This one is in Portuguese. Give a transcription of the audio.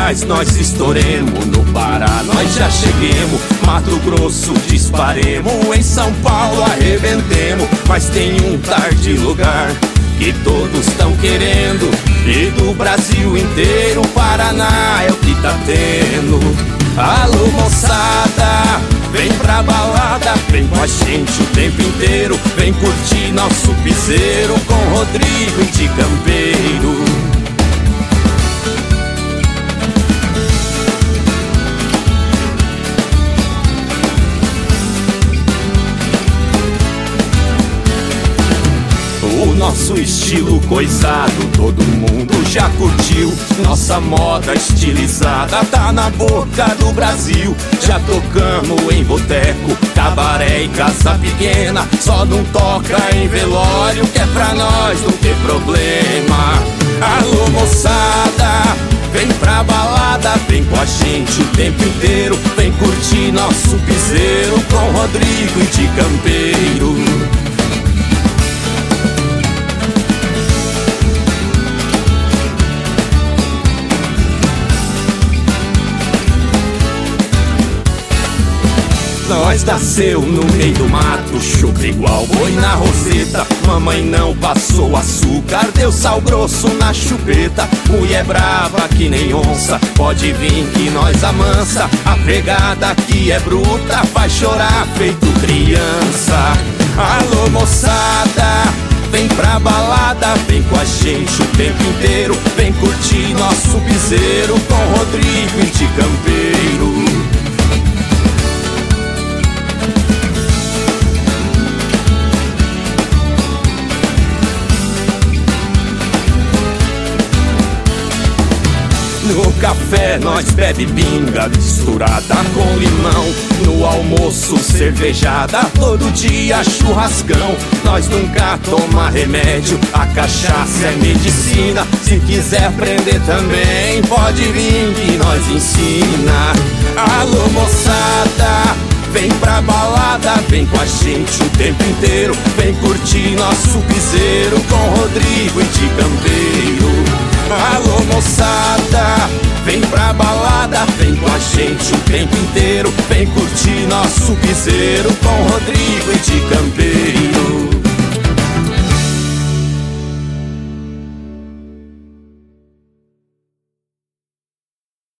Goiás nós estouremos, no Pará nós já cheguemos, Mato Grosso disparemos, em São Paulo arrebentemos. Mas tem um tarde lugar que todos estão querendo, e do Brasil inteiro o Paraná é o que tá tendo. Alô moçada, vem pra balada, vem com a gente o tempo inteiro, vem curtir nosso piseiro com Rodrigo e de Campeiro. O nosso estilo coisado todo mundo já curtiu, nossa moda estilizada tá na boca do Brasil. Já tocamos em boteco, cabaré e casa pequena, só não toca em velório que é pra nós não ter problema. Alô moçada, vem pra balada, vem com a gente o tempo inteiro, vem curtir nosso piseiro com Rodrigo e de Campeiro. Nós nasceu no meio do mato, chupa igual boi na roseta. Mamãe não passou açúcar, deu sal grosso na chupeta. Mulher brava que nem onça, pode vir que nós amansa. A pegada aqui é bruta, faz chorar feito criança. Alô moçada, vem pra balada, vem com a gente o tempo inteiro, vem curtir nosso piseiro com Rodrigo e de Campeiro. No café nós bebe pinga misturada com limão, no almoço cervejada, todo dia churrascão. Nós nunca toma remédio, a cachaça é medicina. Se quiser aprender também, pode vir que nós ensina. Alô moçada, vem pra balada, vem com a gente o tempo inteiro, vem curtir nosso piseiro com Rodrigo e de Campeiro. Alô moçada, vem pra balada, vem com a gente o tempo inteiro, vem curtir nosso piseiro com Rodrigo e de Campeiro.